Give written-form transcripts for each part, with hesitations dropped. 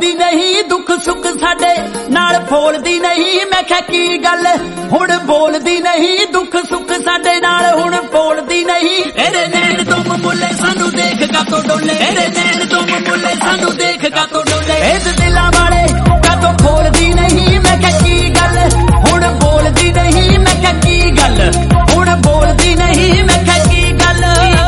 बोलदी नहीं दुख सुख साडे नाल फोलदी नहीं। मैं क्या की गल हुण बोलदी नहीं दुख सुख साडे नाल हुण फोलदी नहीं। तेरे नैन तुम मुले सानू देख का तो डोले, तेरे नैन तुम मुले सानू देख का तो डोले। इस दिला वाले का तो खोलदी नहीं। मैं क्या की गल हुण बोलदी नहीं। मैं क्या की गल हुण बोलदी नहीं। मैं क्या की गल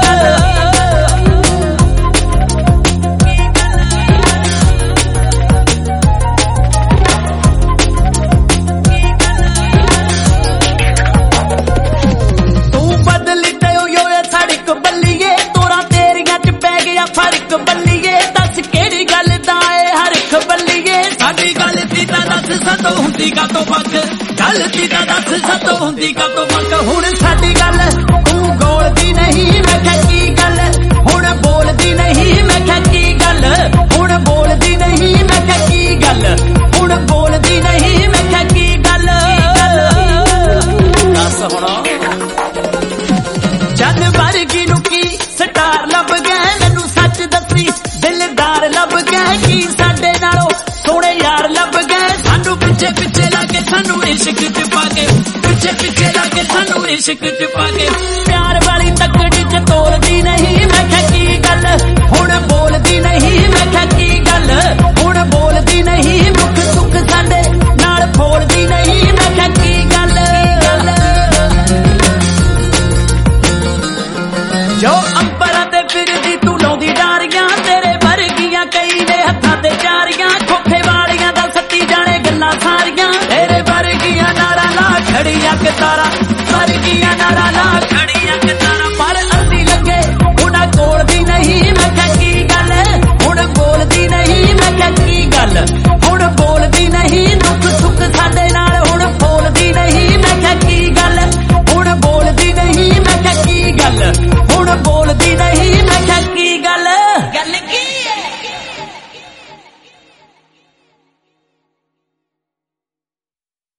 फर्क बल्लीए दस केड़ी गल दा ए हरख बल्लीए। साडी गल दी तां दस सतो हुंदी का तो पक, गल दी तां दस सतो हुंदी का तो पक। हुण साडी गल तू गोलदी नहीं। मैं क्या की गल हुण बोलदी नहीं। मैं क्या की गल हुण बोलदी नहीं। मैं क्या की गल हुण बोलदी नहीं। मैं क्या की गल दस हुण जद वर्गी नुकी स्टार लब गए मैनू सच दसी दिलदार लब गए। की साडे नालों सोहणे यार लब गए सानू पिछे पिछे लाके सानू इश्क च पाके, पिछे पिछे लाके सानू इश्क च पाके। प्यार वाली तकड़ी च तोलदी नहीं। मैं क्या की गल हुण बोलदी नहीं। मैं क्या की गल हुण बोलदी नहीं। दुख सुख साडे नाल फोलदी नहीं। मैं क्या की गल जो अंबरां ते फिरदी तू लाउंदी डारियां। तेरे वर्गियां कई ने हत्थां ते चारियां। खोखे वालियां दा सत्ती जाने गल्लां सारियां। तेरे वर्गियां नारा ला खड़ियां कतारा, वर्गियां नारा ला